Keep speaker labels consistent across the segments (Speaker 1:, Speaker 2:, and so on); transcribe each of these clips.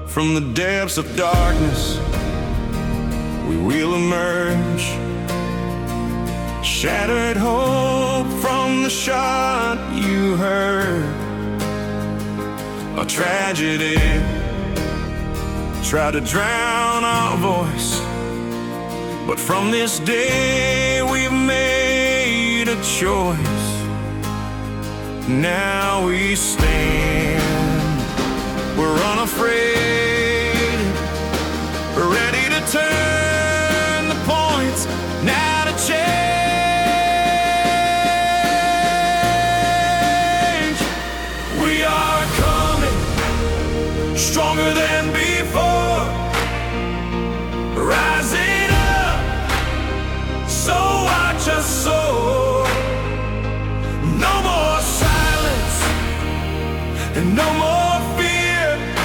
Speaker 1: From the depths of darkness we will emerge. Shattered hope from the shot you heard. A tragedy tried to drown our voice, but from this day we've made a choice. Now we stand, we're unafraid, ready to turn the points, now to change. We are coming, stronger than before, rising up, so watch us soar. No more silence, and no more fear.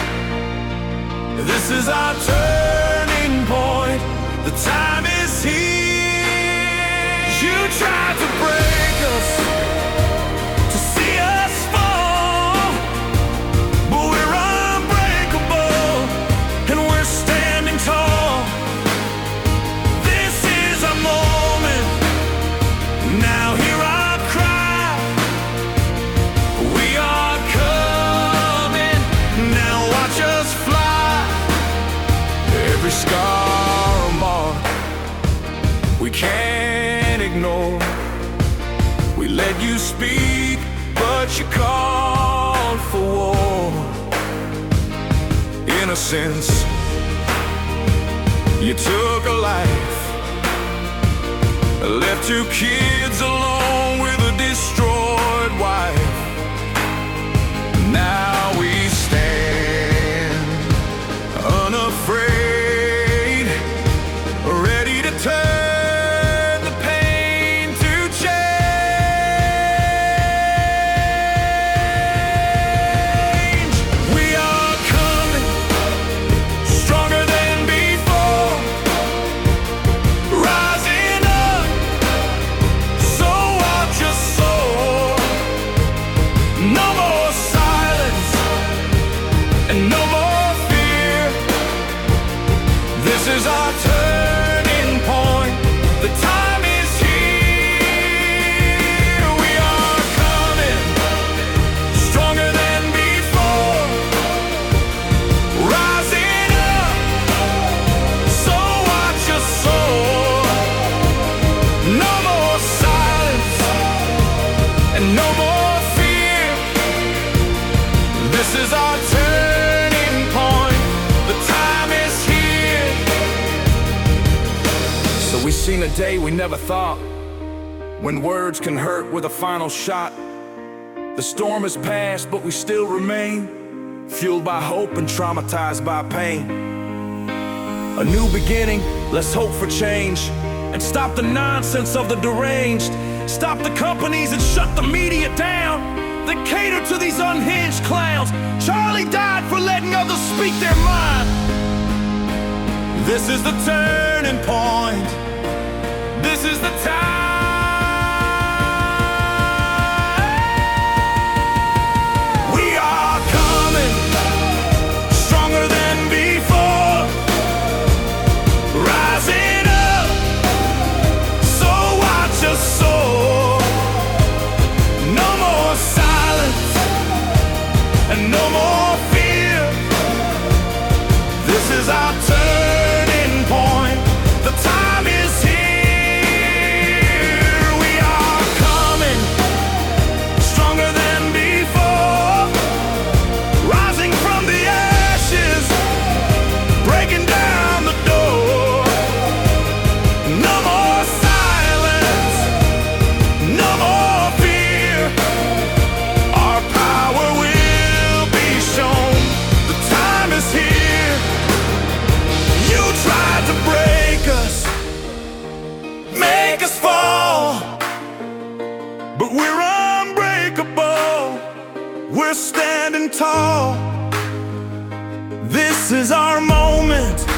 Speaker 1: This is our turning point, the time is here. You tried to break us, to see us fall, but we're unbreakable, and we're standing tall. This is our moment, now hear our cry. We are coming, now watch us fly. Every scar or mark we can't ignore. We let you speak, but you called for war. Innocence, you took a life, left 2 kids alone with a destroyed wife. Now we stand unafraid, ready to turn the pain to change. We are coming, stronger than before, rising up, so watch us soar. No more silence, and no more fear. This is our turning point, the time is here. We are coming, stronger than before, rising up, so watch us soar. No more silence, and no more fear. This is our turning point, the time is here. So we've seen a day we never thought, when words can hurt with a final shot. The storm has passed, but we still remain, fueled by hope and traumatized by pain. A new beginning, let's hope for change, and stop the nonsense of the deranged. Stop the companies and shut the media down that cater to these unhinged clowns. Charlie died for letting others speak their mind. This is the turning point, this is the time. We are coming, stronger than before, rising up, so watch us soar. No more silence, and no more fear. This is our turning point, the time is here. We are coming, stronger than before, rising from the ashes, breaking down the door. No more silence, no more fear. Our power will be shown, the time is here. You tried to break us, make us fall, but we're unbreakable, we're standing tall. This is our moment,